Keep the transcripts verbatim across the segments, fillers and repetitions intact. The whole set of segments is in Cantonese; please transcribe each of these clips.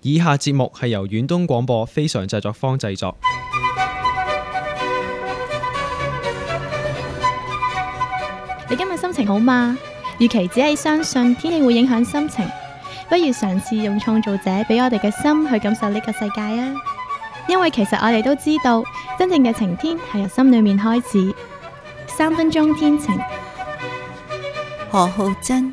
以下節目係由遠東廣播非常製作坊製作。 你今日心情好嗎？與其只係相信天氣會影響心情，不如嘗試用創造者俾我哋嘅心去感受呢個世界啊！因為其實我哋都知道，真正嘅晴天係由心裏面開始。三分鐘天晴， 何浩珍。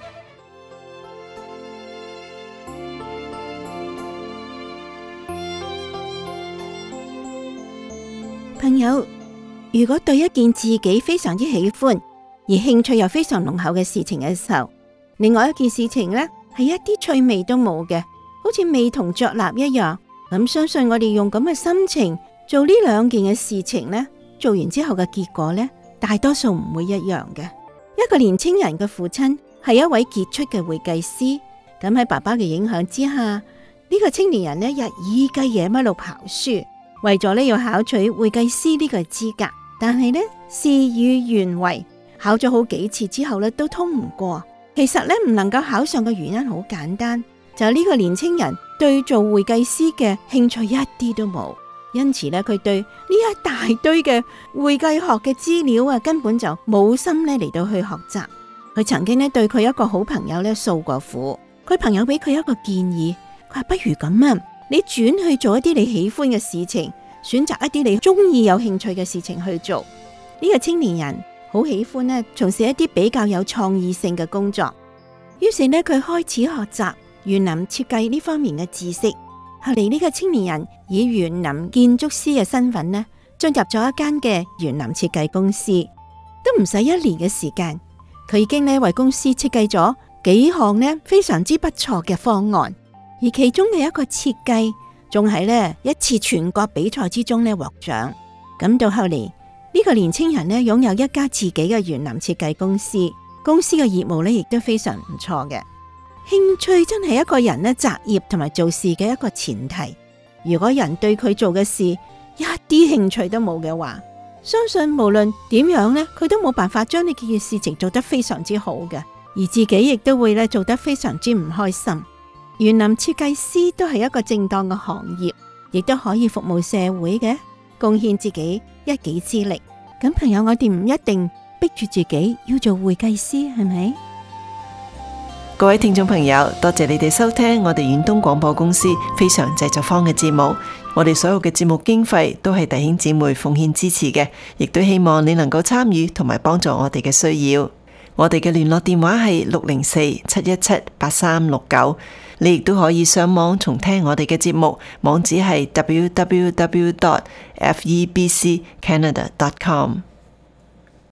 朋友，如果對一件自己非常之喜歡而興趣又非常濃厚嘅事情嘅時候，另外一件事情呢，係一啲趣味都冇嘅，好似味同嚼蠟一樣。咁相信我哋用咁嘅心情做呢兩件嘅事情呢，做完之後嘅結果呢，大多數唔會一樣嘅。一個年輕人嘅父親係一位傑出嘅會計師，咁喺爸爸嘅影響之下，呢、這個青年人呢，日以繼夜喺度跑書，為咗呢要考取會計師呢個資格，但係呢，事與願違，考咗好幾次之後呢，都通唔過。其實呢，唔能夠考上嘅原因好簡單，就係呢個年輕人對做會計師嘅興趣一啲都冇，因此呢，佢對呢一大堆嘅會計學嘅資料啊，根本就冇心呢嚟到去學習。佢曾經呢對佢一個好朋友呢訴過苦，佢朋友俾佢一個建議，佢話不如咁啊，你轉去做一啲你喜歡嘅事情，選擇一啲你中意有興趣嘅事情去做。呢個青年人好喜歡呢從事一啲比較有創意性嘅工作，於是呢，佢開始學習園林設計呢方面嘅知識。後嚟呢個青年人以園林建築師嘅身份呢，進入咗一間嘅園林設計公司，都唔使一年嘅時間，佢已經呢為公司設計咗幾項呢非常之不錯嘅方案，而其中嘅一個設計仲喺呢一次全國比賽之中呢獲獎。咁到後嚟呢個年輕人呢擁有一家自己嘅園林設計公司，公司嘅業務呢亦都非常唔錯嘅。興趣真係一個人呢擇業同埋做事嘅一個前提。如果人對佢做嘅事一啲興趣都冇嘅話，相信無論點樣呢，佢都冇辦法將呢件事情做得非常之好嘅，而自己亦都會呢做得非常之唔開心。園林設計師都係一個正當嘅行業，亦都可以服務社會嘅，貢獻自己一己之力。咁朋友，我哋唔一定逼住自己要做會計師，係咪？ 各位聽眾朋友，多謝你哋收聽我哋遠東廣播公司非常製作坊嘅節目。我哋所有嘅節目經費都係弟兄姊妹奉獻支持嘅，亦都希望你能夠參與同埋幫助我哋嘅需要。我哋嘅聯絡電話係六零四七一七八三六九，你亦都可以上網重聽我哋嘅節目，網址係 w w w dot f e b c canada dot com。